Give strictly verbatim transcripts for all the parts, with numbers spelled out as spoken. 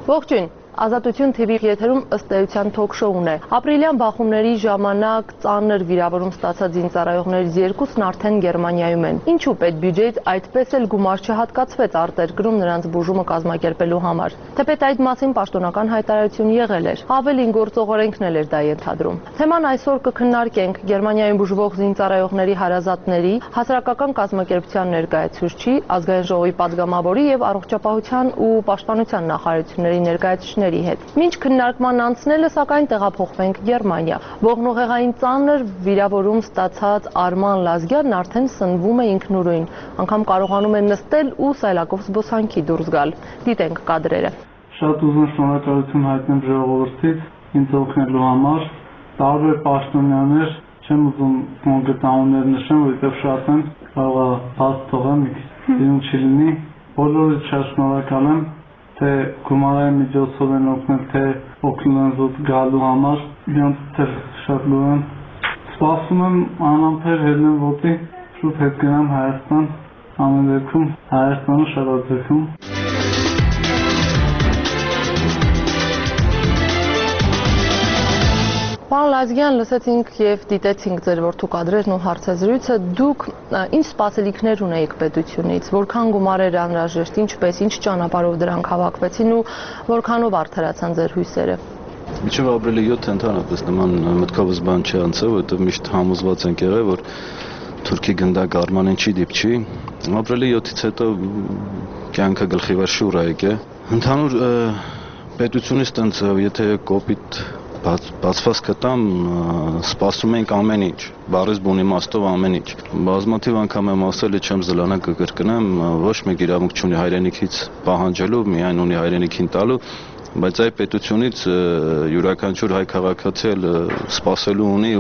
Ողջույն, Ազատություն T V եթերում ըստ էության թոք-շոուն է։ Ապրիլյան բախումների ժամանակ ծանր վիրավորում ստացած զինծառայողներից երկուսն արդեն Գերմանիայում են։ Ինչու պետբյուջեից այդպես էլ գումար չհատկացվեց արտերկրում նրանց բուժումը կազմակերպելու համար։ Թեպետ այդ մասին պաշտոնական հայտարարություն եղել էր, ավելին գործողորենքն էր դա ենթադրում։ Թեման այսօր կքննարկենք Գերմանիայում բուժվող զինծառայողների հարազատների, հասարակական կազմակերպության ներկայացուցչի, ազգային ժողովի падգամավորի եւ առողջապահության ու պաշտպանության նախարարությունների ներկայացուցիչների հետ։ Մինչ քննարկման անցնելը, սակայն տեղափոխվենք Գերմանիա։ Ողնուղեղային ծանր վիրավորում ստացած Արման Լազգյանն արդեն սնվում է ինքնուրույն, անգամ կարողանում է նստել ու սայլակով զբոսանքի դուրս գալ։ Դիտենք կադրերը։ Շատ ուզում շնորհակալություն հայտնեմ ժողովրդից ինձ օգնելու համար։ Տարբեր պաշտոնյաներ, չեմ ուզում կոնկրետ անուններ նշեմ, որովհետև շատ են, կարող է բաց թողեմ, իրեն չլինի։ Բոլորից շատ շնորհակալ եմ, թե գումարային միջոցով են օգնել, թե օգնել են զուտ գալու համար, իրանց դեռ շատ լավ եմ։ Սպասում եմ անամբեր հելնեմ ոտի, շուտ հետ գնամ Հայաստան, ամեն դեպքում Հայաստանը շատ աջակցում։ Պարոն Լազգյան, լսեցինք եւ դիտեցինք ձեր որդու կադրերն ու հարցազրույցը, դուք ինչ սպասելիքներ ունեիք պետությունից, որքան գումար էր անհրաժեշտ, ինչպես, ինչ ճանապարհով դրանք հավաքվեցին ու որքանով արդարացան ձեր հույսերը։ Մինչև ապրիլի յոթը ընդհանրապես նման մտքովս բան չի անցել, որովհետև միշտ համոզված ենք եղել, որ Թուրքի գնդակ Արմանին չի դիպչի։ Ապրիլի յոթից հետո կյանքը գլխի վրա շուռ է եկել։ Ընդհանուր պետությունից տենց եթե կոպիտ բացված կտամ, սպասում ենք ամեն ինչ, բառից բուն իմաստով ամեն ինչ։ Բազմաթիվ անգամ եմ ասել, չեմ զլանա կկրկնեմ, ոչ մեկ իրավունք չունի հայրենիքից պահանջելու, միայն ունի հայրենիքին տալու, բայց այդ պետությունից յուրաքանչյուր հայ քաղաքացի էլ սպասելու ունի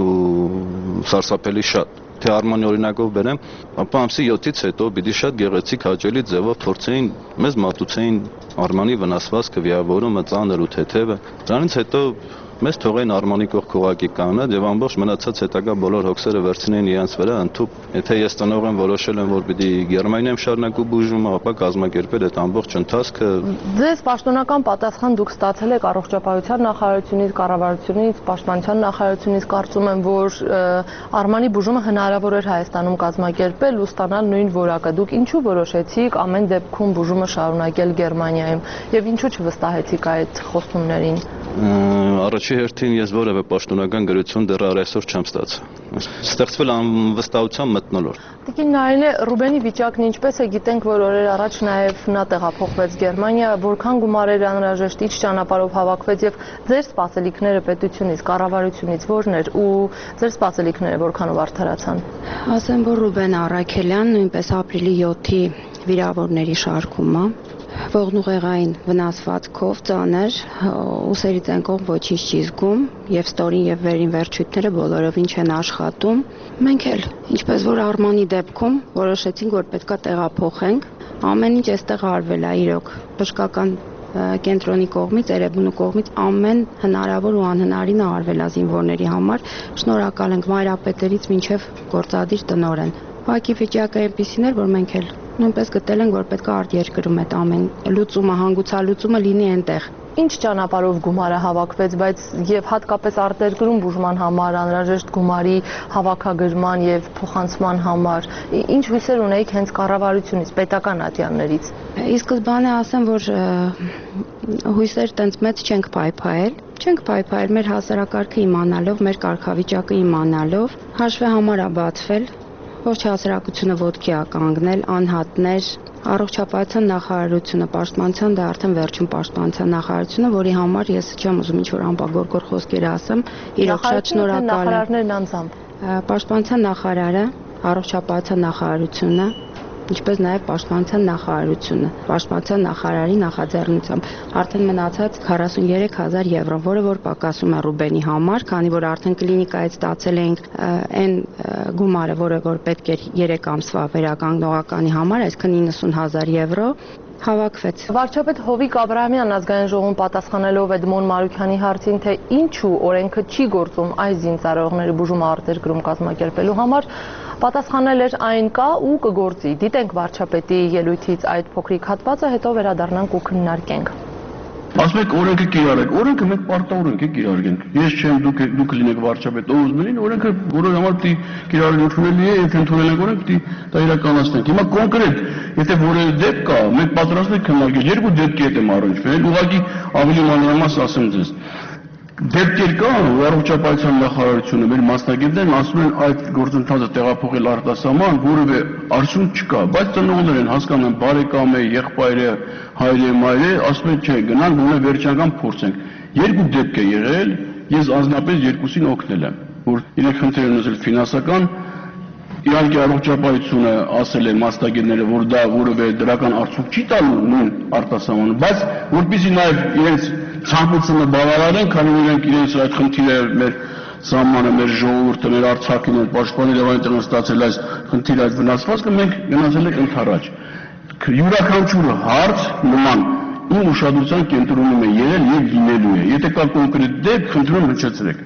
ու սարսափելի շատ։ Թե Արմանի օրինակով բերեմ, ապա ամսի յոթից հետո պիտի շատ գեղեցիկ հաճելի ձևով փորձեին մեզ մատուցեին Արմանի վնասվածքը, վիրավորումը, ծանր ու թեթևը։ Դրանից հետո մեզ թողային Արմանի կողք ուղակի կանալ եւ ամբողջ մնացած հետագա բոլոր հոգսերը վերցնեին իրենց վրա ընդཐུպ։ Եթե ես տնօրեն եմ որոշել եմ, որ պիտի Գերմանիայում շարունակու բուժումը, ապա կազմակերպել այդ ամբողջ ընթացքը։ Ձեզ պաշտոնական պատասխան դուք ստացել եք առողջապահության նախարարությունից, կառավարությունից, պաշտպանության նախարարությունից, կարծում եմ, որ Արմանի բուժումը հնարավոր էր Հայաստանում կազմակերպել ու ստանալ նույն որակը։ Դուք ինչու որոշեցիք ամեն դեպքում բուժումը շարունակել Գերմանիայում եւ ինչու չվստահեցիք այդ խոստումներին։ Առաջի հերթին ես որևէ պաշտոնական գրություն դեռ այսօր չեմ ստացել։ Ստեղծվել անվստահության մթնոլորտ։ Տիկին Նարինե, Ռուբենի վիճակն ինչպես է, գիտենք, որ օրեր առաջ նաև նա տեղափոխվեց Գերմանիա, որքան գումար էր անհրաժեշտ, ինչ ճանապարհով հավաքվեց եւ ձեր սպասելիքները պետությունից, կառավարությունից ո՞րն էր ու ձեր սպասելիքները որքանով արդարացան։ Ասեմ, որ Ռուբեն Առաքելյան նույնպես ապրիլի յոթի վիրավորների շարքում է։ Ողնուղեղային վնասվածքով ծանր, ուսերի ծենկող ոչինչ չի զգում եւ ստորին եւ վերին վերջույթները բոլորովին չեն աշխատում։ Մենք էլ, ինչպես որ Արմանի դեպքում, որոշեցինք, որ պետքա տեղափոխենք։ Ամեն ինչ այստեղ արվել է իրոք, բժշկական կենտրոնի կողմից, Էրեբունու կողմից ամեն հնարավոր ու անհնարինը արվել է զինվորների համար։ Շնորհակալ ենք մայրապետերից մինչև գործադիր տնօրեն։ Ուղղակի վիճակը այնպիսին էր, որ մենք էլ նույնպես գտել ենք, որ պետք է արտերկրում այդ ամեն լուծումը, հանգուցալուծումը լինի այնտեղ։ Ինչ ճանապարհով գումարը հավաքվեց, բայց եւ հատկապես արտերկրում բուժման համար անհրաժեշտ գումարի հավաքագրման եւ փոխանցման համար ինչ հույսեր ունեիք հենց կառավարությունից, պետական ատյաններից։ Ի սկզբանե ասեմ, որ հույսեր տենց մեծ չենք փայփայել, չենք փայփայել մեր հասարակարգը իմանալով, մեր կարգավիճակը իմանալով, հաշվի համար է բացվել, ոչ հասարակությունը ոտքի է կանգնել, անհատներ, առողջապահության նախարարությունը, պաշտպանության դա արդեն վերջում պաշտպանության նախարարությունը, որի համար ես չեմ ուզում ինչ-որ անպագորգոր խոսքեր ասեմ, իրոք շատ շնորհակալ եմ։ Պաշտպանության նախարարը, առողջապահության նախարարությունը, ինչպես նաև պաշտպանության նախարարությունը, պաշտպանության նախարարի նախաձեռնությամբ արդեն մնացած քառասուններեք հազար եվրո, որը որ պակասում է Ռուբենի համար, քանի որ արդեն կլինիկայից ստացել ենք այն գումարը, որը որ պետք էր երեք ամսվա վերականգնողականի համար, այսինքն իննսուն հազար եվրո հավաքվեց։ Վարչապետ Հովիկ Աբրահամյանն ազգային ժողովում պատասխանելով Էդմոն Մարուքյանի հարցին, թե ինչու օրենքը չի գործում այս զինծառայողների բուժումը արտերկրում կազմակերպելու համար, պատասխանել էր այն կա ու կգործի։ Դիտենք վարչապետի ելույթից այդ փոքրիկ հատվածը, հետո վերադառնանք ու քննարկենք։ ասում եք օրենքը կիրառեք, օրենքը մենք պարտավորենք է կիրառենք։ Ես չեմ, դուք դուք լինեք վարչապետ, ով ուզում են, օրենքը բոլոր համար պիտի կիրառել ընդունելի է, եթե ընդունել ենք օրենք պիտի դա իրականացնենք։ Հիմա կոնկրետ, եթե որևէ դեպք կա, մենք պատրաստ ենք քննարկել, երկու դեպքի հետ եմ առնչվել, ուղղակի ավելի մանրամաս ասեմ ձեզ։ Դեպքեր կան, որ առողջապահության նախարարությունը մեր մասնագետներն ասում են այդ գործընթացը տեղափոխել արտասահման, որևէ արդյունք չկա, բայց ծնողներ են հասկանում են բարեկամ է, եղբայր է, հայր է, մայր է, ասում են չէ, գնանք գոնե վերջնական փորձենք։ Երկու դեպք է եղել, ես անձնապես երկուսին օգնել եմ, որ իրենք խնդիր են ունեցել ֆինանսական, իհարկե առողջապահությունը ասել են մասնագետները, որ դա որևէ դրական արդյունք չի տալու նույն արտասահմանը, բայց որպեսզի նաև իրենց ցանկությունը բավարարեն, քանի որ իրենք իրենց այդ խնդիրը մեր սահմանը, մեր ժողովուրդը, մեր Արցախին են պաշտպանել եւ այնտեղ ստացել այս խնդիրը, այդ վնասվածքը, մենք գնացել ենք ընդառաջ։ Յուրաքանչյուր հարց նման իմ ուշադրության կենտրոնում է եղել եւ լինելու է։ Եթե կա կոնկրետ դեպք, խնդրում եմ հնչեցրեք։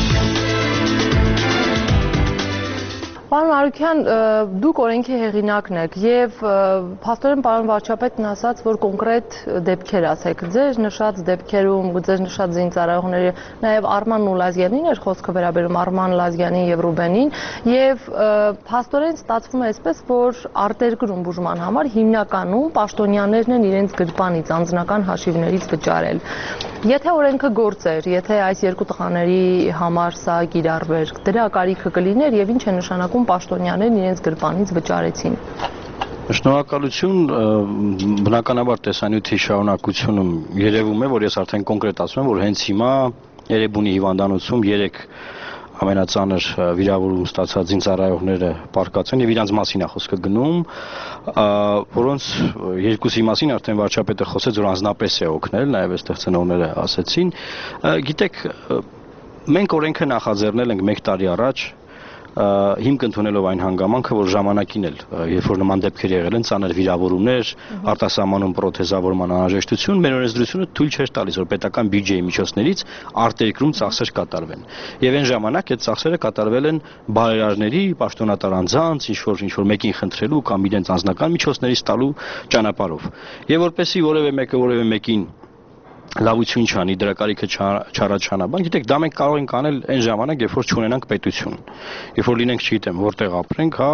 Պարոն Մարուկյան, դուք օրենքի հեղինակն եք եւ փաստորեն պարոն վարչապետն ասաց, որ կոնկրետ դեպքեր ասեք։ Ձեր նշած դեպքերում, ձեր նշած զինծառայողների, նաեւ Արման Լազյանին էր խոսքը վերաբերում Արման Լազյանին եւ Ռուբենին, եւ փաստորեն ստացվում է այսպես, որ արտերկրում բուժման համար հիմնականում պաշտոնյաներն են իրենց գրպանից, անձնական հաշիվներից վճարել։ Եթե օրենքը գործեր, եթե այս երկու տղաների համար սա կիրառվեր, դրա կարիքը կլիներ եւ ինչ է նշանակում պաշտոնյաներն իրենց գրպանից վճարեցին։ Շնորհակալություն, բնականաբար տեսանյութի շարունակությունում երևում է, որ ես արդեն կոնկրետ ասում եմ, որ հենց հիմա Երևանի հիվանդանոցում երեք ամենածանր վիրավորում ստացած զինծառայողները պարկած են եւ իրանց մասին է խոսքը գնում, որոնց երկուսի մասին արդեն վարչապետը խոսեց, որ անձնապես է օգնել, նաեւ այստեղ ծնողները ասեցին։ Գիտեք, մենք օրենքը նախաձեռնել ենք մեկ տարի առաջ, հիմք ընդունելով այն հանգամանքը, որ ժամանակին էլ, երբ որ նման դեպքեր եղել են, ծանր վիրավորումներ, արտասահմանում պրոթեզավորման անհրաժեշտություն, մեր օրենսդրությունը թույլ չէր տալիս, որ պետական բյուջեի միջոցներից արտերկրում ծախսեր կատարվեն։ Եվ այն ժամանակ այդ ծախսերը կատարվել են բարերարների, պաշտոնատար անձանց, ինչ որ ինչ որ մեկին խնդրելու կամ իրենց անձնական միջոցներից տալու ճանապարհով։ Եվ որպեսզի որևէ մեկը որևէ մեկին լավություն չանի, դրա կարիքը չառաջանա, բան, գիտեք, դա մենք կարող ենք անել այն ժամանակ, երբ որ չունենանք պետություն, երբ որ լինենք, չգիտեմ, որտեղ ապրենք, հա,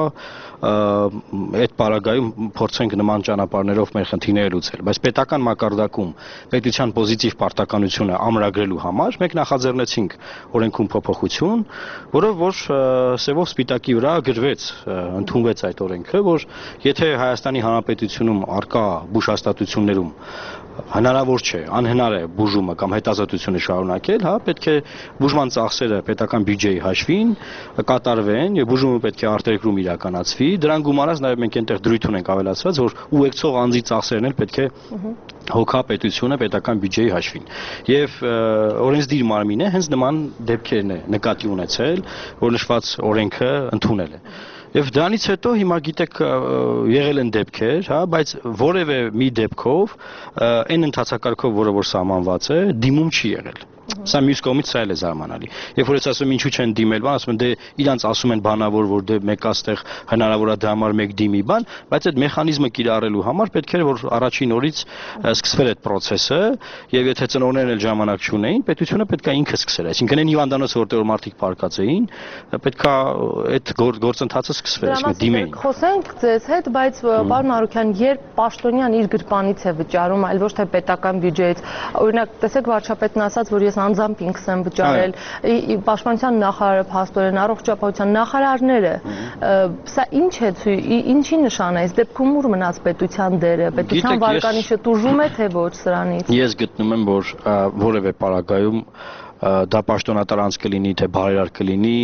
այդ պարագայում փորձենք նման ճանապարհներով մեր խնդիրները լուծել, բայց պետական մակարդակում պետության պոզիտիվ պարտականությունը ամրագրելու համար մենք նախաձեռնեցինք օրենքում փոփոխություն, որով որ սևով սպիտակի վրա գրվեց, ընդունվեց այդ օրենքը, որ եթե Հայաստանի Հանրապետությունում արկա բուժհաստատություններում հնարավոր չէ, անհնար է բուժումը կամ հետազոտությունը շարունակել, հա, պետք է բուժման ծախսերը պետական բյուջեի հաշվին կատարվեն եւ բուժումը պետք է արտերկրում իրականացվի։ Դրան գումարած նաեւ մենք այնտեղ դրույթ ունենք ավելացված, որ ուղեկցող անձի ծախսերն էլ պետք է հոգա պետությունը պետական բյուջեի հաշվին։ Եվ օրենսդիր մարմինը հենց նման դեպքերն է նկատի ունեցել, որ նշված օրենքը ընդունել է։ Եվ դրանից հետո հիմա գիտեք եղել են դեպքեր, հա, բայց որևէ մի դեպքով այն ընթացակարգով, որը որ սահմանված է, դիմում չի եղել։ Սա մյուս կողմից սա էլ է զարմանալի։ Երբ որ ես ասում եմ ինչու չեն դիմել, բան ասում են դե իրանց ասում են բանավոր, որ դե մեկ աստեղ հնարավոր է դրա համար մեկ դիմի, բան, բայց այդ մեխանիզմը կիրառելու համար պետք էր որ առաջին օրից սկսվեր այդ process-ը, եւ եթե ծնողներն էլ ժամանակ չունեին, պետությունը պետք է ինքը սկսեր, այսինքն այն հիվանդանոցը, որտեղ որ մարդիկ պարկած էին, պետք է այդ գործընթացը սկսվեր, այսինքն դիմեին։ Խոսենք ձեզ հետ, բայց պարոն Մարուկյան, երբ պաշտոնյան իր գրպանից է վճարում, այլ ոչ թե պետական բյուջեից, օրինակ, տեսեք վարչապետն ասաց, որ ես անձամբ ինքս եմ վճարել, պաշտպանության նախարարը, փաստորեն առողջապահության նախարարները, սա ինչ է, ինչի նշան է, այս դեպքում ուր մնաց պետության դերը, պետության վարկանիշը տուժում է, թե ոչ սրանից։ Ես գտնում եմ, որ որևէ պարագայում դա պաշտոնատար անձ կլինի, թե բարերար կլինի,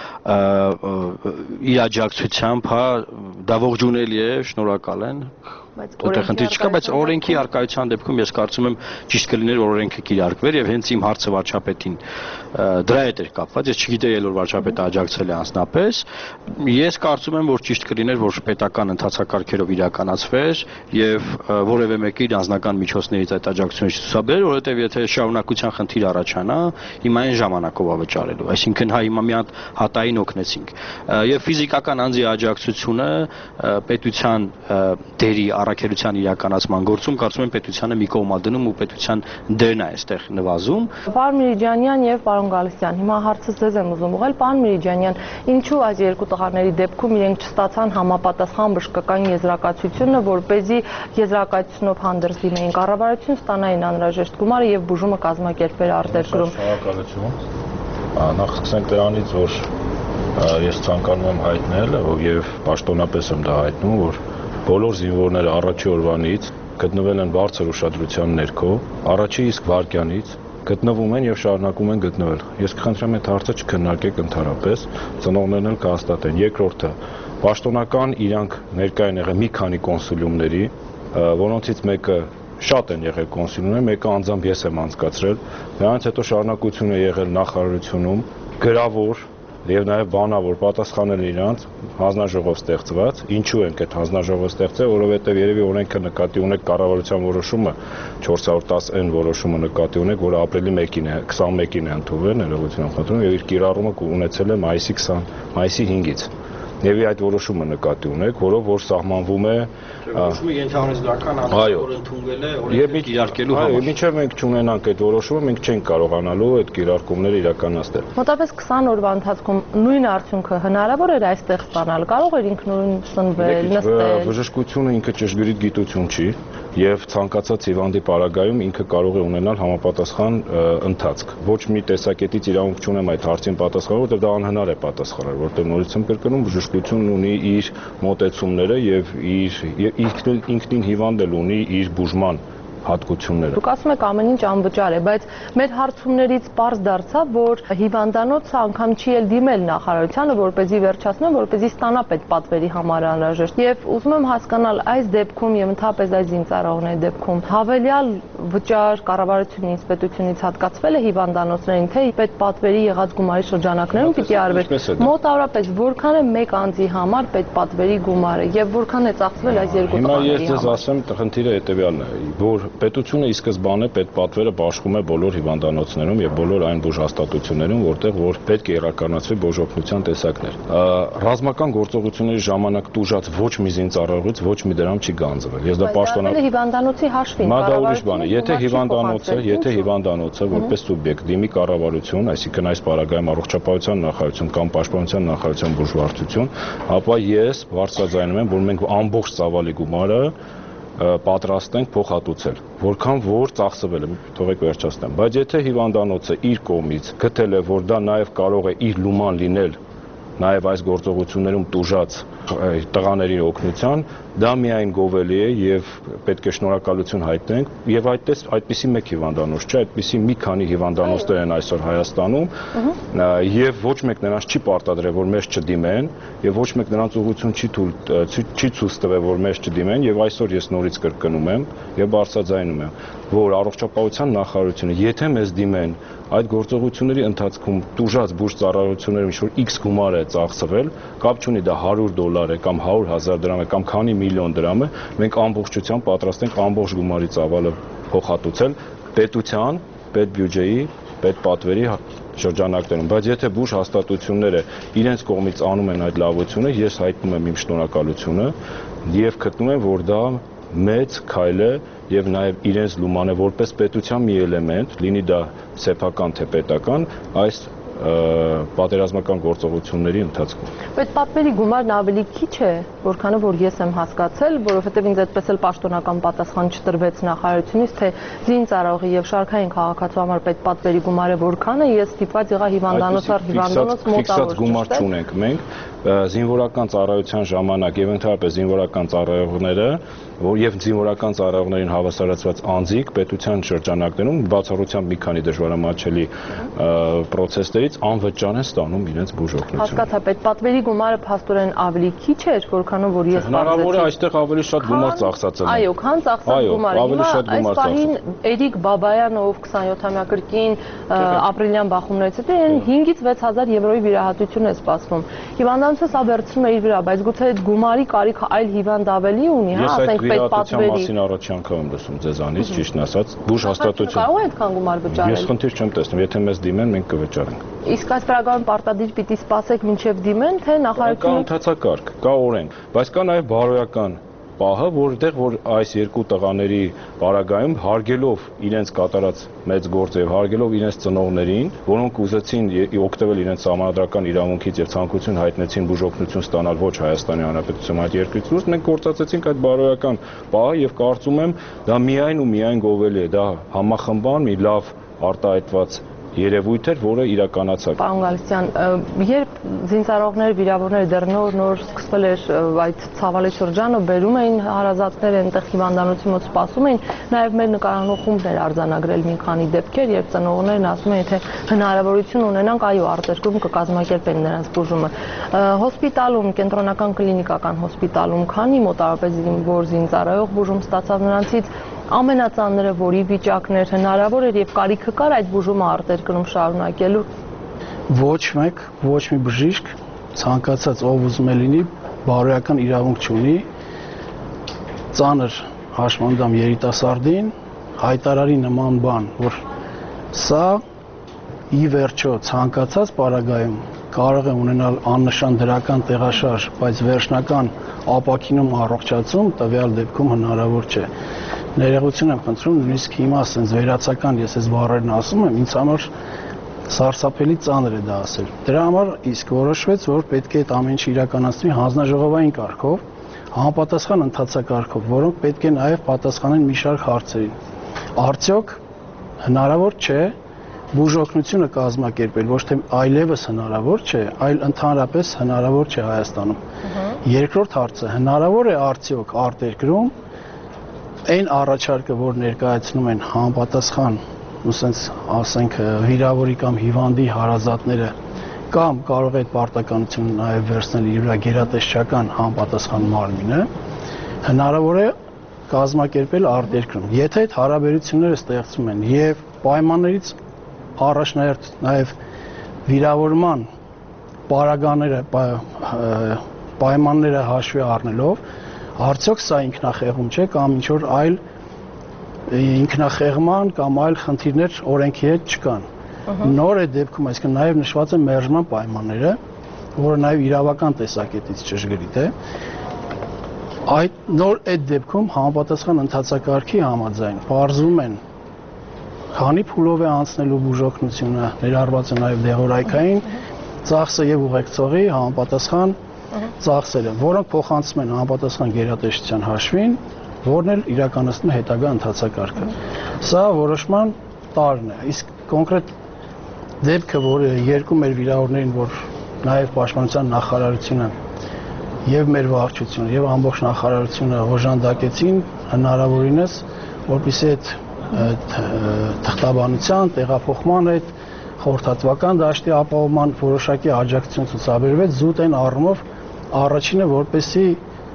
իր աջակցությամբ, հա, դա ողջունելի է, շնորհակալ են։ Որտեղ խնդիր չկա, բայց օրենքի արկայության դեպքում ես կարծում եմ ճիշտ կլիներ որ օրենքը կիրարկվեր եւ հենց իմ հարցը վարչապետին դրա հետ էր կապված, ես չգիտեի որ վարչապետը աջակցել է անձնապես, ես կարծում եմ որ ճիշտ կլիներ որ պետական ընթացակարգերով իրականացվեր եւ որևէ մեկը իր անձնական միջոցներից այդ աջակցությունը չցուցաբերեր, որովհետեւ եթե շարունակության խնդիր առաջանա, հիմա այն ժամանակով է վճարելու, այսինքն հա հիմա մի հատ հատային օգնեցինք եւ ֆիզիկական անձի աջակցությունը պետության դերի առաքելության իրականացման գործում կարծում եմ պետությանը մի կողմ դնում ու պետության դերն է այստեղ նվազում։ Պարոն Միրիջանյան եւ պարոն Գալստյան, հիմա հարցը ձեզ եմ ուզում ուղղել, պարոն Միրիջանյան, ինչու այս երկու տղաների դեպքում իրենք չստացան համապատասխան բժշկական եզրակացությունը, որպեսզի եզրակացությունով հանդերձ դիմեին կառավարություն ստանային անհրաժեշտ գումարը եւ բուժումը կազմակերպվեր արտերկրում։ Շնորհակալություն։ Նախ սկսենք դրանից, որ ես ցանկանում եմ հայտնել եւ պաշտոնապես եմ դա հայտնում, որ բոլոր զինվորները առաջի օրվանից գտնվել են բարձր ուշադրության ներքո, առաջի իսկ վայրկյանից գտնվում են եւ շարունակում են գտնվել։ Ես կխնդրեմ այդ հարցը չքննարկեք ընդհանրապես, ծնողներն էլ կհաստատեն։ Երկրորդը, պաշտոնական իրանք ներկա են եղել մի քանի կոնսուլյումների, որոնցից մեկը շատ են եղել կոնսուլյումներ, մեկը անձամբ ես եմ անցկացրել, նրանց հետո շարունակություն է եղել նախարարությունում, գրավոր եւ նաեւ բանավոր պատասխանել իրանց հանձնաժողով ստեղծված։ Ինչու ենք այդ հանձնաժողովը ստեղծել, որովհետեւ երևի օրենքը նկատի ունեք կառավարության որոշումը չորս հարյուր տասը N որոշումը նկատի ունեք, որը ապրիլի մեկին է, քսանմեկին է ընդունվել ներողություն խնդրում եւ իր կիրառումը ունեցել է մայիսի քսան, մայիսի հինգից։ Եվ այդ որոշումը նկատի ունեք, որով որ սահմանվում է որոշումը ենթահարցական որ ընդունվել է օրենքը կիրարկելու համար։ Այո, մինչև մենք չունենանք այդ որոշումը, մենք չենք կարողանալու այդ կիրարկումները իրականացնել։ Մոտավորապես քսան օրվա ընթացքում նույն արդյունքը հնարավոր էր այստեղ ստանալ, կարող էր ինքնուրույն սնվել, նստել։ Բժշկությունը ինքը ճշգրիտ գիտություն չի եւ ցանկացած հիվանդի պարագայում ինքը կարող է ունենալ համապատասխան ընթացք։ Ոչ մի տեսակետից իրավունք չունեմ այդ հարցին պատասխանել, որտեղ դա անհնար է պատասխանել, որտեղ նորից եմ կրկնում, բժշկությունն ունի իր մոտեցումները եւ իր ինքնին հիվանդը ունի իր բուժման հատկությունները։ Դուք ասում եք ամեն ինչ անվճար է, բայց մեր հարցումներից պարզ դարձավ, որ հիվանդանոցը անգամ չի էլ դիմել նախարարությանը, որպեսզի վերջացնեն, որպեսզի ստանա պետպատվերի համար անհրաժեշտ։ Եվ ուզում եմ հասկանալ այս դեպքում եւ ընդհանրապես այս զինծառայողների դեպքում հավելյալ վճար կառավարությունից, պետությունից հատկացվել է հիվանդանոցներին, թե պետպատվերի եղած գումարի շրջանակներում պիտի արվեր։ Մոտավորապես որքան է մեկ անձի համար պետպատվերի գումարը եւ որքան է ծախսվել այս երկու տղաների համար։ Հիմա ես ձեզ ասեմ, խնդիրը հետեւյալն է, որ պետությունը ի սկզբանե պետպատվերը բաշխում է բոլոր հիվանդանոցներում եւ բոլոր այն բուժհաստատություններում, որտեղ որ պետք է իրականացվի բուժօգնության տեսակներ։ Ռազմական գործողությունների ժամանակ տուժած ոչ մի զինծառայողից ոչ մի դրամ չի գանձվել։ Ես դա պաշտոնապես հիվանդանոցի հաշվին։ Մա դա ուրիշ բան է։ Եթե հիվանդանոցը, եթե հիվանդանոցը որպես սուբյեկտ դիմի կառավարություն, այսինքն այս պարագայում առողջապահության նախարարություն կամ պաշտպանության նախարարության բուժվարչություն, ապա ես բարձրաձայնում եմ, որ մենք ամբողջ ծավալի գումարը պատրաստ ենք փոխհատուցել, որքան որ ծախսվել է, թողեք վերջացնեմ, բայց եթե հիվանդանոցը իր կողմից գտել է, որ դա նաև կարող է իր լուման լինել նաև այս գործողություններում տուժած տղաների օգնության, դա միայն գովելի է եւ պետք է շնորհակալություն հայտնենք եւ այդպես այդպիսի մեկ հիվանդանոց չէ, այդպիսի մի քանի հիվանդանոցներ են այսօր Հայաստանում եւ ոչ մեկ նրանց չի պարտադրել, որ մեզ չդիմեն եւ ոչ մեկ նրանց ուղղություն չի չի ցույց տվել, որ մեզ չդիմեն եւ այսօր ես նորից կրկնում եմ եւ բարձրաձայնում եմ, որ առողջապահության նախարարությունը եթե մեզ դիմեն այդ գործողությունների ընթացքում տուժած բուժծառայություններում ինչ-որ X գումար է ծախսվել, կապ չունի դա հարյուր դոլար է կամ հարյուր հազար դրամ է կամ քանի միլիոն դրամ է, մենք ամբողջությամբ պատրաստ ենք ամբողջ գումարի ծավալը փոխհատուցել պետության, պետբյուջեի, պետպատվերի շրջանակներում, բայց եթե բուժ հաստատությունները իրենց կողմից անում են այդ լավությունը, ես հայտնում եմ իմ շնորհակալությունը եւ գտնում եմ, որ դա մեծ քայլ է եւ նաեւ իրենց լումանը որպես պետության մի էլեմենտ, լինի դա սեփական թե պետական, այս պատերազմական գործողությունների ընթացքում։ Պետպատվերի գումարն ավելի քիչ է, որքանը որ ես եմ հասկացել, որովհետև ինձ այդպես էլ պաշտոնական պատասխան չտրվեց նախարարությունից, թե զինծառայողի եւ շարքային քաղաքացու համար պետպատվերի գումարը որքան է, ես ստիպված եղա հիվանդանոց առ հիվանդանոց մոտավոր գումար չունենք մենք, զինվորական ծառայության ժամանակ եւ ընդհանրապես զինվորական ծառայողները, որ եւ զինվորական ծառայողներին հավասարացված անձիկ պետության շրջանակներում բացառությամբ մի քանի դժվարամատչելի պրոցեսներից անվճար են ստանում իրենց բուժօգնությունը։ Հասկացա, պետպատվերի գումարը փաստորեն ավելի քիչ էր, որքանով որ ես հնարավոր է այստեղ ավելի շատ գումար ծախսացել։ Այո, քան ծախսած գումարը։ Ավելի շատ գումար ծախսացել։ Էրիկ Բաբայանը, ով քսանյոթամյա կրկին ապրիլյան բախումներից հետո հինգից վեց հազար եվրոյի վիրահատություն է սպասվում։ Հիվանդանոցը սա վերցնում է իր վրա, բայց գուցե այդ գումարի կարիքը այլ հիվանդ ավելի ունի, հա, ասենք պետպատվերի։ Ես այդ առաջի անգամ եմ լսում ձեզանից, ճիշտն ասած, բուժ հաստատություն։ Կարող է այդքան գումար վճարել։ Ես խնդիր չեմ տեսնում, եթե մեզ դիմեն, մենք կվճարենք։ Իսկ այս բրագային պարտադիր պիտի սպասեք մինչև դիմեն, թե նախարարությունը։ Կա ընթացակարգ, կա օրենք, բայց կա նաև բարոյական պահը, որտեղ որ այս երկու տղաների պարագայում հարգելով իրենց կատարած մեծ գործը եւ հարգելով իրենց ծնողներին, որոնք ուզեցին օգտվել իրենց համանդրական իրավունքից եւ ցանկություն հայտնեցին բուժօգնություն ստանալ ոչ Հայաստանի Հանրապետության այդ երկրից դուրս, մենք գործածեցինք այդ բարոյական պահը եւ կարծում եմ դա միայն ու միայն գովելի է, դա համախմբան մի լավ արտահայտված երևույթ էր, որը իրականացավ։ Պարոն Գալստյան, երբ զինծառայողները, վիրավորները դեռ նոր-նոր սկսվել էր այդ ցավալի շրջանը, բերում էին հարազատները այնտեղ հիվանդանոցի մոտ սպասում էին, նաև մեր նկարանող խումբն էր արձանագրել մի քանի դեպքեր, երբ ծնողներն ասում էին, թե հնարավորություն ունենանք, այո, արտերկրում կկազմակերպեն նրանց բուժումը։ Հոսպիտալում, կենտրոնական կլինիկական հոսպիտալում քանի մոտավորապես որ զինծառայող բուժում ստացավ նրանցից ամենածանրը որի վիճակներ հնարավոր էր եւ կարիքը կար այդ բուժումը արտերկրում շարունակելու։ Ոչ մեկ, ոչ մի բժիշկ ցանկացած ով ուզում է լինի բարոյական իրավունք չունի ծանր հաշմանդամ երիտասարդին հայտարարի նման բան, որ սա ի վերջո ցանկացած պարագայում կարող է ունենալ աննշան դրական տեղաշարժ, բայց վերջնական ապակինում առողջացում տվյալ դեպքում հնարավոր չէ։ Ներողություն եմ խնդրում, նույնիսկ հիմա ասենց վերացական ես այս բառերն ասում եմ, ինձ համար սարսափելի ծանր է դա ասել։ Դրա համար իսկ որոշվեց, որ պետք է այդ ամեն ինչ իրականացվի հանձնաժողովային կարգով, համապատասխան ընթացակարգով, որոնք պետք է նաև պատասխանեն մի շարք հարցերին։ Արդյոք հնարավոր չէ բուժօգնությունը կազմակերպել, ոչ թե այլևս հնարավոր չէ, այլ ընդհանրապես հնարավոր չէ Հայաստանում։ Երկրորդ հարցը, հնարավոր է արդյոք արտերկրում այն առաջարկը, որ ներկայացնում են համապատասխան, ուսենց ասենք վիրավորի կամ հիվանդի հարազատները, կամ կարող է այդ պարտականությունը նաև վերցնել իր վրա գերատեսչական համապատասխան մարմինը, հնարավոր է կազմակերպել արտերկրում։ Եթե այդ հարաբերությունները ստեղծվում են եւ պայմաններից առաջնահերթ նաև վիրավորման պարագաները, պայմանները հաշվի առնելով, արդյոք սա ինքնախեղում չէ կամ ինչ որ այլ ինքնախեղման կամ այլ խնդիրներ օրենքի հետ չկան։ Նոր է դեպքում, այսինքն նաև նշված է մերժման պայմանները, որը նաև իրավական տեսակետից ճշգրիտ է։ Այդ նոր այդ դեպքում համապատասխան ընթացակարգի համաձայն պարզվում են քանի փուլով է անցնելու բուժօգնությունը, ներառված է նաև դեղորայքային ծախսը եւ ուղեկցողի համապատասխան ծախսերը, որոնք փոխանցվում են համապատասխան գերատեսչության հաշվին, որն էլ իրականացնում է հետագա ընթացակարգը։ Սա որոշման տարրն է, իսկ կոնկրետ դեպքը, որը երկու մեր վիրավորներին, որ նաև պաշտպանության նախարարությունը եւ մեր վարչությունը եւ ամբողջ նախարարությունը օժանդակեցին հնարավորինս, որպեսզի այդ թղթաբանության, տեղափոխման այդ խորհրդատվական դաշտի ապահովման որոշակի աջակցություն ցուցաբերվեց զուտ այն առումով առաջինը որպեսզի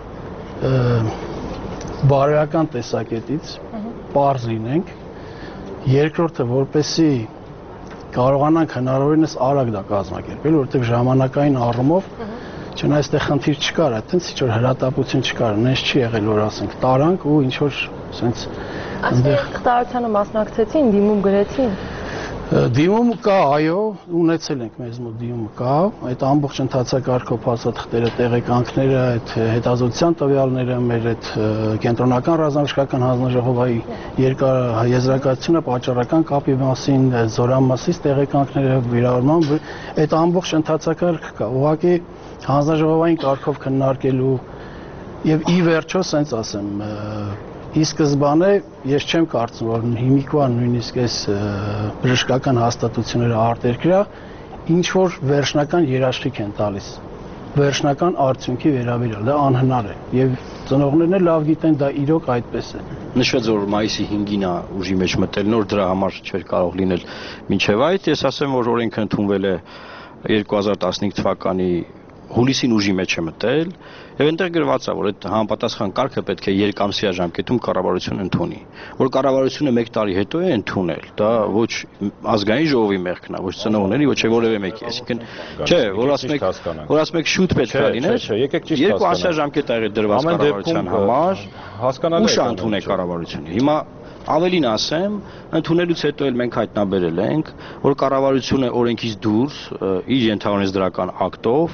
բարոյական տեսակետից պարզ լինենք, երկրորդը որպեսզի կարողանանք հնարավորինս արագ դա կազմակերպել, որովհետև ժամանակային առումով չնայած այստեղ խնդիր չկար, այդտենց ինչ որ հրատապություն չկար, նենց չի եղել, որ ասենք տարանք ու ինչ որ ասենց Այստեղ խտարությանը մասնակցեցին, դիմում գրեցին։ Դիմում կա, այո, ունեցել ենք մեզ մոտ դիմում կա, այդ ամբողջ ընթացակարգով փաստաթղթերը, տեղեկանքները, այդ հետազոտության տվյալները, մեր այդ կենտրոնական ռազմավարական հանձնաժողովի երկար եզրակացությունը պատճառական կապի մասին, զորամասից տեղեկանքները, վիրավորման, այդ ամբողջ ընթացակարգը կա, ուղղակի հանձնաժողովային կարգով քննարկելու եւ ի վերջո, ասենց ասեմ, ի սկզբանե ես չեմ կարծում, որ հիմիկվա նույնիսկ այս բժշկական հաստատությունները արտերկրյա ինչ որ վերջնական երաշխիք են տալիս, վերջնական արդյունքի վերաբերյալ, դա անհնար է եւ ծնողներն էլ լավ գիտեն, դա իրոք այդպես է։ Նշվեց, որ մայիսի հինգին է ուժի մեջ մտել, նոր դրա համար չէր կարող լինել մինչև այդ, ես ասեմ, որ օրենքը ընդունվել է երկու հազար տասնհինգ թվականի հուլիսին ուժի մեջ է մտել եւ այնտեղ գրված է, որ այդ համապատասխան կարգը պետք է երկամսյա ժամկետում կառավարությունը ընդունի, որ կառավարությունը մեկ տարի հետո է ընդունել, դա ոչ ազգային ժողովի մեղքն է, ոչ ծնողների, ոչ որևէ մեկի, այսինքն չէ, որ ասում եք, որ ասում եք շուտ պետք է լիներ, երկու ամսյա ժամկետ է եղել դրված կառավարության համար, ուշ է ընդունել կառավարությունը։ Հիմա ավելին ասեմ, ընդունելուց հետո էլ մենք հայտնաբերել ենք, որ կառավարությունը օրենքից դուրս իր ենթահորինձ դրական ակտով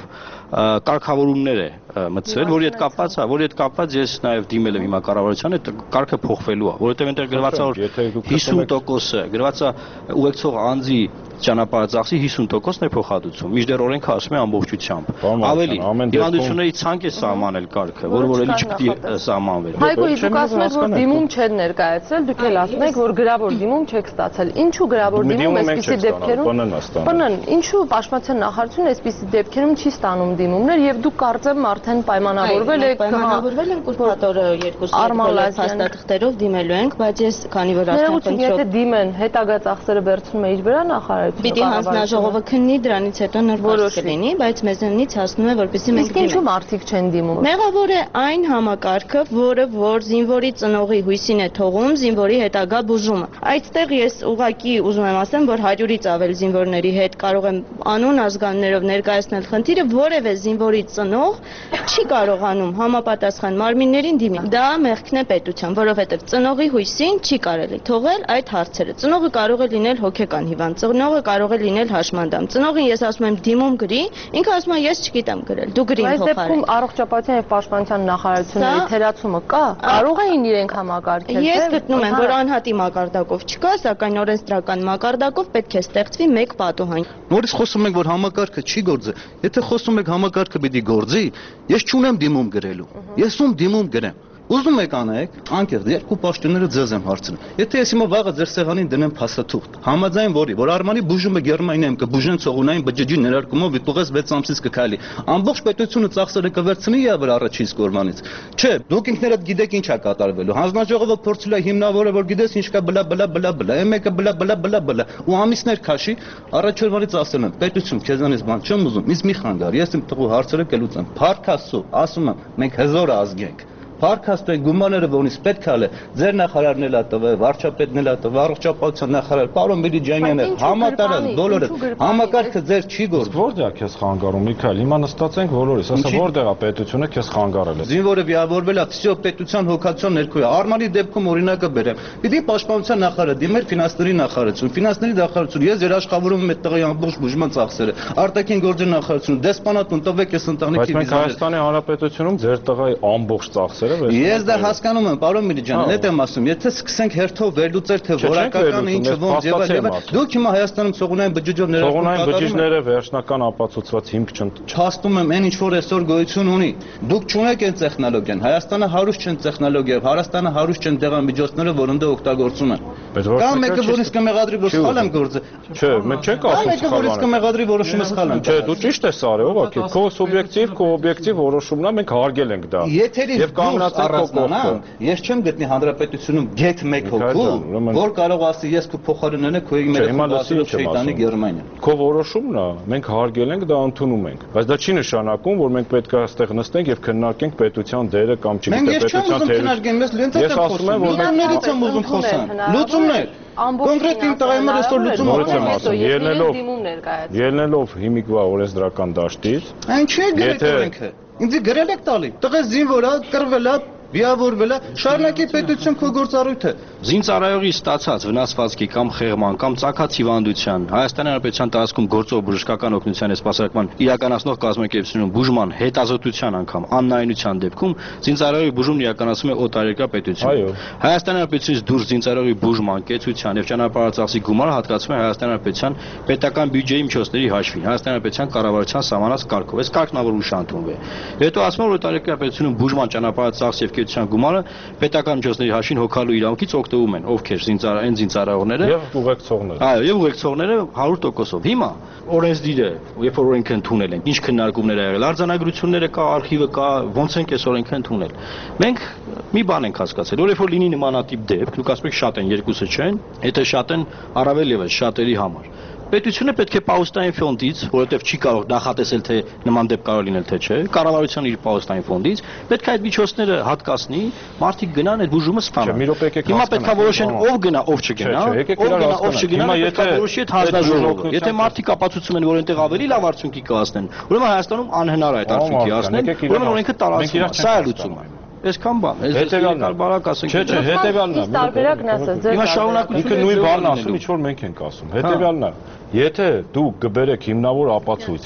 կարգավորումներ է մտցրել, որ այդ կապված, հա, որ այդ կապված ես նաև դիմել եմ հիմա կառավարությանը, այդ կարգը փոխվելու է, որովհետև այնտեղ գրված է որ հիսուն տոկոսը գրված է ուղեկցող անձի ճանապարհածախսի հիսուն տոկոսն է փոխհատուցում։ Մինչդեռ օրենքը ասում է ամբողջությամբ։ Ավելի հիվանդությունների ցանկ է սահմանել կարգը, որը որ էլի չպետք է սահմանվեր։ Հայկո, դուք ասում եք, որ դիմում չեն ներկայացրել, դուք էլ ասում եք, որ գրավոր դիմում չեք ստացել։ Ինչու գրավոր դիմում այսպիսի դեպքերում։ Բնն, ինչու պաշտպանության նախարարությունը այսպիսի դեպքերում չի ստանում դիմումներ եւ դուք կարծեմ արդեն պայմանավորվել եք պայմանավորվել ենք ուրբաթօրը երկուսը փաստաթղթերով դիմելու ենք, բայց ես քանի որ արդեն խնդրում եթե դիմեն հետագա ծախսերը վերցնում է իր վրա նախարարությունը։ Պիտի հանձնաժողովը քննի, դրանից հետո նոր որոշ կլինի, բայց մեզանից հասնում է որպեսզի մենք դիմենք։ Իսկ ինչու մարդիկ չեն դիմում։ Մեղավոր է այն համակարգը, որը որ զինվորի ծնողի հույսին է թողում զինվորի հետագա բուժումը։ Այստեղ ես ուղղակի ուզում եմ ասեմ, որ հարյուրից ավել զինվորների հետ կարող եմ անուն ազգաններով ներկայացնել խնդիրը, որևէ զինվորի ծնող չի կարողանում համապատասխան մարմիններին դիմել։ Դա մեղքն է պետության, որովհետև ծնողի հույսին չի կարելի թողել այդ հարցերը։ Ծնողը կարող է լինել հոգեկան հիվանդ, ծնողը կարող է լինել հաշմանդամ։ Ծնողին ես ասում եմ դիմում գրի, ինքը ասում է ես չգիտեմ գրել, դու գրին փոխարեն։ Այս դեպքում առողջապահության եւ պաշտպանության նախարարությունների թերացումը կա։ Կարող էին իրենք համակարգել։ Ես գտնում եմ, որ անհատի մակարդակով չկա, սակայն օրենսդրական մակարդակով պետք է ստեղծվի մեկ պատուհան։ Նորից խոսում ենք, որ համակարգը չի գործի։ Եթե խոսում եք համակարգը պիտի գործի, ես չունեմ դիմում գրելու։ Ես ում դիմում գրեմ։ Ուզում եք անեք, անկեղծ երկու պաշտոնները ձեզ եմ հարցնում։ Եթե ես հիմա վաղը ձեր սեղանին դնեմ փաստաթուղթ, համաձայն որի, որ Արմանի բուժումը Գերմանիայում կբուժեն ցողունային բջջի ներարկումով վիտուղես վեց ամսից կքայլի, ամբողջ պետությունը ծախսերը կվերցնի եւ առաջին կողմանից։ Չէ, դուք ինքներդ գիտեք ինչ է կատարվելու։ Հանձնաժողովը փորձել է հիմնավորը, որ գիտես ինչ կա բլա բլա բլա բլա, մեկը բլա բլա բլա բլա, ու ամիսներ քաշի, առաջորդներից ասել եմ, պետություն քեզանից բան չեմ ուզում, իսկ մի խանգար, ես իմ տղու հարցերը կլուծեմ։ Փառք Աստծո, ասում եմ, մենք հզոր ազգ ենք։ Փառք Աստծո, գումարները ոնից պետք է ալը, ձեր նախարարն էլ ա տվել, վարչապետն էլ ա տվել, առողջապահության նախարար, պարոն Միլիջանյանը, համատարած բոլորը, համակարգը ձեր չի գործում։ Որտեղ է քեզ խանգարում, Միքայել, հիմա նստած ենք բոլորիս, ասա որտեղ է պետությունը քեզ խանգարել է։ Զինվորը վիավորվել է ցիսո պետության հոգացիոն ներքո է։ Արմանի դեպքում օրինակը բերեմ։ Պիտի պաշտպանության նախարարը դիմեր ֆինանսների նախարարություն, ֆինանսների նախարարություն, ես երաշխավորում եմ այդ տղայի ամբողջ բուժման ծախսերը։ Արտաքին գործերի նախարարություն, դեսպանատուն տվեք այս ընտանիքի վիզաները։ Բայց մենք Հայաստանի Հանրապետությունում ձեր տղայի ամբողջ ծախսերը Ես դա հասկանում եմ, պարոն Միլիջան, այդ եմ ասում, եթե սկսենք հերթով վերլուծել, թե որակականը ինչը ոնց եւ այլ, դուք հիմա Հայաստանում ցողունային բջջով ներարկում կատարում եք։ Ցողունային բջիջները վերջնական ապացուցված հիմք չեն։ Չհաստում եմ, այն ինչ որ այսօր գոյություն ունի։ Դուք չունեք այն տեխնոլոգիան, Հայաստանը հարուստ չեն տեխնոլոգիայով, Հայաստանը հարուստ չեն դեղամիջոցները, որ ընդ օգտագործում են։ Կամ մեկը որից կմեղադրի, որ սխալ եմ գործը։ Չէ, մենք չենք ասում սխալ։ Մեկը որից կմեղադրի, որոշումը սխալ եմ։ Չէ, դու ճիշտ ես արել, ուղղակի քո սուբյեկտիվ, քո օբյեկտիվ որոշումն է, մենք հարգել ենք դա։ Եվ կանգնած Ես չեմ գտնի հանրապետությունում գեթ մեկ հոգու, որ կարող ասի ես քո փոխարինն եմ քո երեսուն շեյտանի Գերմանիա։ Քո որոշումն է, մենք հարգել ենք, դա ընդունում ենք, բայց դա չի նշանակում, որ մենք պետք է այստեղ նստենք եւ քննարկենք պետության դերը կամ չգիտեմ պետության դերը։ Ես ասում եմ, որ մենք եմ ուզում խոսան։ Լուծումներ։ Կոնկրետ իմ տղայում էր լուծում ասում, ելնելով ելնելով հիմիկվա օրենսդրական դաշտից։ Այն չի գրել օրենքը։ Ինձ գրել եք տալի։ Տղես զինվոր է, կռվել է, վիավորվել է, շարունակի պետություն քո գործառույթը։ Զինծառայողի ստացած վնասվածքի կամ խեղման կամ ծագած հիվանդության Հայաստանի Հանրապետության տարածքում գործող բժշկական օգնության սպասարկման իրականացնող կազմակերպությունում բուժման հետազոտության անգամ աննայունության դեպքում զինծառայողի բուժումն իրականացում է օտարերկրյա պետություն։ Հայաստանի Հանրապետությունից դուրս զինծառայողի բուժման, կեցության եւ ճանապարհածախսի գումարը հատկացվում է Հայաստանի Հանրապետության պետական բյուջեի միջոցների հաշվին, Հայաստանի Հանրապետության կառավարության սահմանած կարգով։ Այս կարգն ավոր ուշ ընդունվել։ Հետո ասում են, որ օտարերկրյա պետությունում բուժման, ճանապարհածախս եւ կեցության գումարը պետական միջոցների հաշվին հոգալու իրավունքից օգտվում են, ովքեր զինծառայեն զինծառայողները եւ ուղեկցողները։ Այո, եւ ուղեկցողները հարյուր տոկոսով։ Հիմա օրենսդիրը, երբ որ օրենքը ընդունել են, ինչ քննարկումներ ա եղել, արձանագրությունները կա, արխիվը կա, ոնց ենք այս օրենքը ընդունել։ Մենք մի բան ենք հասկացել, որ երբ որ լինի նմանատիպ դեպք, դուք ասում եք շատ են, երկուսը չեն, եթե շատ են, առավել եւս շատերի համար։ Պետությունը պետք է պաուստային ֆոնդից, որովհետև չի կարող նախատեսել, թե նման դեպք կարող լինել, թե չէ, կառավարության իր պաուստային ֆոնդից, պետք է այդ միջոցները հատկացնի, մարդիկ գնան այդ բուժումը ստանան։ Հիմա պետք է որոշեն ով գնա, ով չգնա, ով գնա, ով չգնա, պետք է որոշի այդ հանձնաժողովը։ Եթե մարդիկ ապացուցում են, որ այնտեղ ավելի լավ արդյունքի կհասնեն, ուրեմն Հայաստանում անհնար է այդ արդյունքի հասնել, ուրեմն օրենքը տարածվում է, սա է լուծումը։ Այսքան բան, հետեւյալն բարակ ասենք։ Չէ, չէ, հետեւյալն է։ Տարբերակն ասած, ձեր Հիմա շարունակությունը նույն բառն ասում, ինչ որ մենք ենք ասում։ Հետեւյալն է։ Եթե դու կբերեք հիմնավոր ապացույց,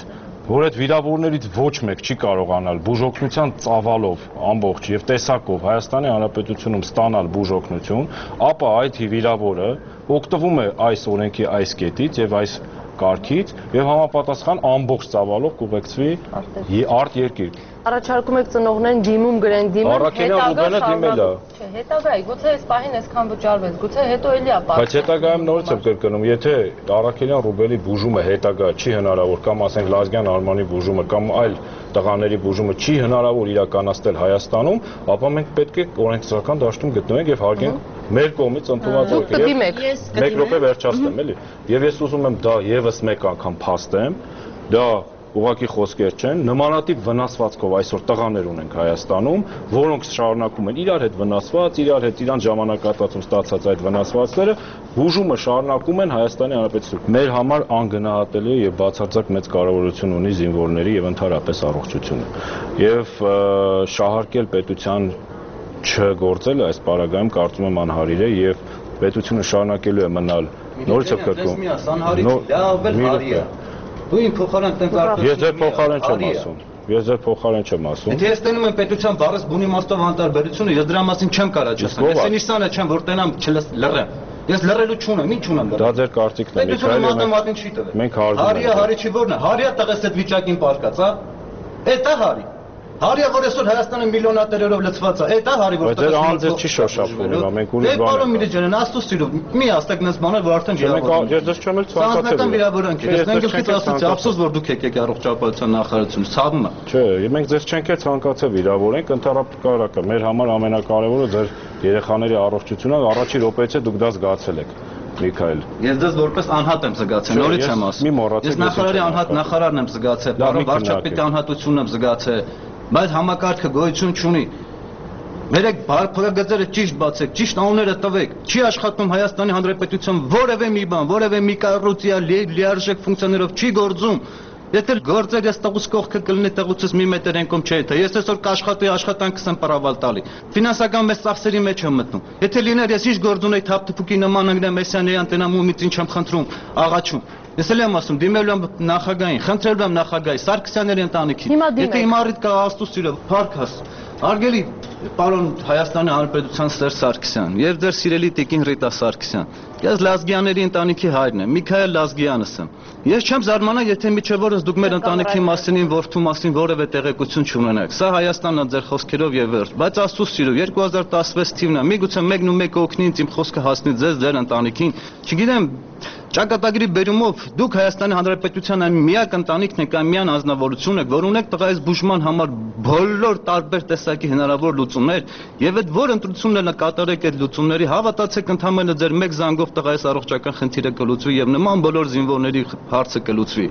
որ այդ վիրավորներից ոչ մեկ չի կարողանալ բուժօգնության ծավալով ամբողջ եւ տեսակով Հայաստանի Հանրապետությունում ստանալ բուժօգնություն, ապա այդ վիրավորը օգտվում է այս օրենքի այս կետից եւ այս կարգից եւ համապատասխան ամբողջ ծավալով կուղեկցվի արտ երկիր։ Առաջարկում եք ծնողներին դիմում գրեն, դիմեն, հետագա դիմելա։ Չէ, հետագայի, գուցե այս պահին այսքան վճարվեց, գուցե հետո էլի է պատասխան։ Բայց հետագայում նորից եմ կրկնում, եթե Արաքելյան Ռուբելի բուժումը հետագա չի հնարավոր կամ ասենք Լազգյան Արմանի բուժումը կամ այլ տղաների բուժումը չի հնարավոր իրականացնել Հայաստանում, ապա մենք պետք է օրենսդրական դաշտում գտնվենք եւ հարգենք մեր կողմից ընդունված օրենքը։ Մեկ րոպե վերջացնեմ, էլի։ Եվ ես ուզում եմ դա եւս մեկ անգամ փաստեմ, դա ուղղակի խոսքեր չեն, նմանատիպ վնասվածքով այսօր տղաներ ունենք Հայաստանում, որոնք շարունակում են իրար հետ վնասված, իրար հետ իրանց ժամանակահատվածում ստացած այդ վնասվածքները բուժումը շարունակում են Հայաստանի Հանրապետությունում։ Մեր համար անգնահատելի եւ բացարձակ մեծ կարեւորություն ունի զինվորների եւ ընդհանրապես առողջությունը։ Եվ շահարկել պետության չգործելը այս պարագայում կարծում եմ անհարիր է եւ պետությունը շարունակելու է մնալ նորից եմ կրկնում։ Դու իմ փոխարեն տենց արդյոք Ես ձեր փոխարեն չեմ ասում։ Ես ձեր փոխարեն չեմ ասում։ Եթե ես տենում եմ պետության բառս բունի իմաստով անտարբերությունը, ես դրա մասին չեմ կարող չասեմ։ Ես ինստանը չեմ, որ տենամ չլռեմ։ Ես լռելու չունեմ, ինչ ունեմ լռել։ Դա ձեր կարծիքն է։ Պետությունը մատեմատիկին չի տվել։ Մենք հարգում ենք։ Հարիա հարի չի որն է։ Հարիա տղես այդ վիճակին պարկած, հա։ Էդ է հարի։ Հարիա որ այսօր Հայաստանը միլիոնատերերով լցված է, էդ է հարի որ տղես։ Բայց անձը չի շոշափում, հիմա մենք ուրիշ բան։ Դե պարոն Միլիջանյան, աստծո սիրով, մի ասեք նես բաներ, որ արդեն վիրավորանք։ Ես դες չեմ էլ ցանկացել։ Սանձնական վիրավորանք է։ Ես նենգլխից ասացի, ափսոս որ դուք եք եկեք առողջապահության նախարարություն, ցավում է։ Չէ, մենք ձեզ չենք էլ ցանկացել վիրավորենք, ընդհանրապես մեր համար ամենակարևորը ձեր երեխաների առողջությունն է, առաջին րոպեից է դուք դա զգացել եք։ Միքայել։ Ես դες որպես անհատ եմ զգացել, նորից եմ ասում։ Ես նախարարի անհատ նախարարն եմ զգացել, պարոն վարչապետի անհատությունն եմ զգացել, բայց համակարգը գոյություն չունի։ Մերեք փորագծերը ճիշտ բացեք, ճիշտ անունները տվեք։ Չի աշխատում Հայաստանի Հանրապետության որևէ մի բան, որևէ մի կառույցի լիարժեք ֆունկցիաներով չի գործում։ Եթե գործեր ես տղուս կողքը կլինի տղուցս մի մետր ենկում չէ թե ես այսօր կաշխատի աշխատանքս եմ պարավալ տալի ֆինանսական մեծ ծախսերի մեջ եմ մտնում եթե լիներ ես ինչ գործ ունեի թափթփուկի նման անգնեմ Մեսյանյան տենամումից ինչ եմ խնդրում աղաչում ես էլ եմ ասում դիմելու եմ նախագահային խնդրելու եմ նախագահի Սարգսյանների ընտանիքին եթե իմ առիթ կա աստծո սիրով փառքս Արգելի պարոն Հայաստանի Հանրապետության Սերժ Սարգսյան եւ ձեր սիրելի տիկին Ռիտա Սարգսյան ես Լազգյանների ընտանիքի հայրն եմ Միքայել Լազգյանս եմ Ես չեմ զարմանա եթե միջև օրս դուք մեր ընտանիքի մասին որդու մասին որևէ տեղեկություն չունենաք սա Հայաստանն է ձեր խոսքերով եւ վերջ բայց աստծո սիրով երկու հազար տասնվեց թիվն է միգուցե մեկն ու մեկը օգնի ինձ իմ խոսքը հասնի ձեզ ձեր ընտանիքին չգիտեմ Ճակատագրի բերումով դուք Հայաստանի Հանրապետության այն միակ ընտանիքն եք, այն միան ազնվորությունն եք, որ ունեք տղայիս բուժման համար բոլոր տարբեր տեսակի հնարավոր լուծումներ, եւ այդ որ ընտրությունն է կատարեք այդ լուծումների, հավատացեք ընդհանրապես ձեր մեկ զանգով տղայիս առողջական խնդիրը կլուծվի եւ նման բոլոր զինվորների հարցը կլուծվի։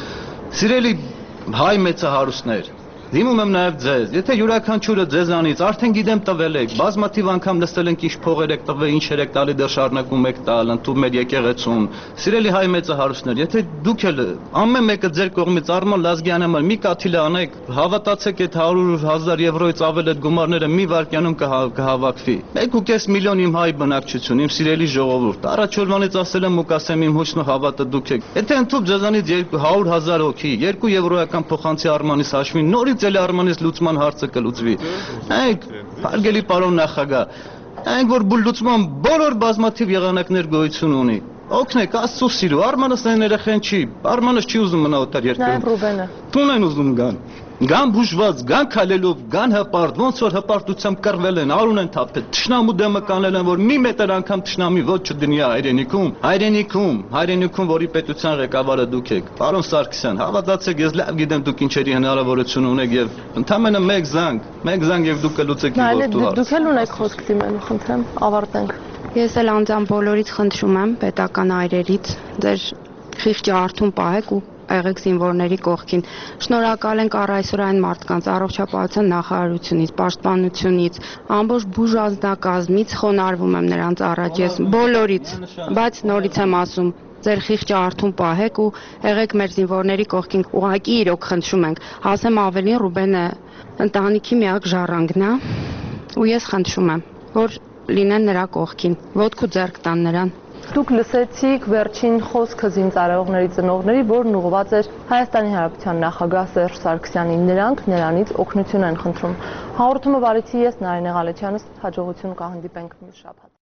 Սիրելի հայ մեծահարուստներ, Դիմում եմ նաև ձեզ, եթե յուրաքանչյուրը ձեզանից արդեն գիտեմ տվել եք, բազմաթիվ անգամ լսել ենք ինչ փողեր եք տվել, ինչ եք տալի դեռ շարունակում եք տալ, ընդդու մեր եկեղեցուն։ Սիրելի հայ մեծահարուստներ, եթե դուք էլ ամեն մեկը ձեր կողմից Արման Լազգյանի համար մի կաթիլ անեք, հավատացեք այդ հարյուր հազար եվրոից ավել այդ գումարները մի վայրկյանում կհավաքվի։ մեկ ու կես միլիոն իմ հայ բնակչություն, իմ սիրելի ժողովուրդ, առաջ օրվանից ասել եմ ու կասեմ իմ հույսն ու հավատը դուք եք։ Եթե ընդཐུպ ձեզանից հարյուր հազար հոգի, երկու եվրոյական փոխանցի Արմանից հաշվին, նորից էլ Արմանից լուծման հարցը կլուծվի։ Այնք, հարգելի պարոն նախագահ, այնք որ լուծման բոլոր բազմաթիվ եղանակներ գոյություն ունի։ Օգնեք, աստծո սիրո, Արմանս այն երեխեն չի, Արմանս չի ուզում մնա օտար երկրում։ Տուն են ուզում գան։ Գան բուժված, գան քալելով, գան հպարտ, ոնց որ հպարտությամբ կռվել են, արուն են թափել, թշնամու դեմը կանել են, որ մի մետր անգամ թշնամի ոչ չդնի հայրենիքում, հայրենիքում, հայրենիքում, որի պետության ղեկավարը դուք եք։ Պարոն Սարգսյան, հավատացեք, ես լավ գիտեմ դուք ինչերի հնարավորություն ունեք եւ ընդամենը մեկ զանգ, մեկ զանգ եւ դուք կլուծեք իմ որդու հարցը։ Դուք էլ ունեք խոսք դիմելու, խնդրեմ, ավարտենք։ Ես էլ անձամբ բոլորից խնդրում եմ պետական այրերից ձեր խիղճը արթուն պահեք ու եղեք զինվորների կողքին։ Շնորհակալ ենք առ այսօր այն մարդկանց առողջապահության նախարարությունից, պաշտպանությունից, ամբողջ բուժազնակազմից խոնարհվում եմ նրանց առաջ ես բոլորից, բայց նորից եմ ասում, ձեր խիղճը արթուն պահեք ու եղեք մեր զինվորների կողքին։ Ուղղակի իրոք խնդրում ենք, ասեմ ավելին Ռուբենը ընտանիքի միակ ժառանգն է ու ես խնդրում եմ, որ լինեն նրա կողքին, ոտք ու ձեռք տան նրան։ Դուք լսեցիք վերջին խոսքը զինծառայողների ծնողների, որն ուղղված էր Հայաստանի Հանրապետության նախագահ Սերժ Սարգսյանին։ Նրանք նրանից օգնություն են խնդրում։ Հաղորդումը վարեցի ես Նարինե Ղալեչյանս, հաջողություն կհանդիպենք մյուս շաբաթ։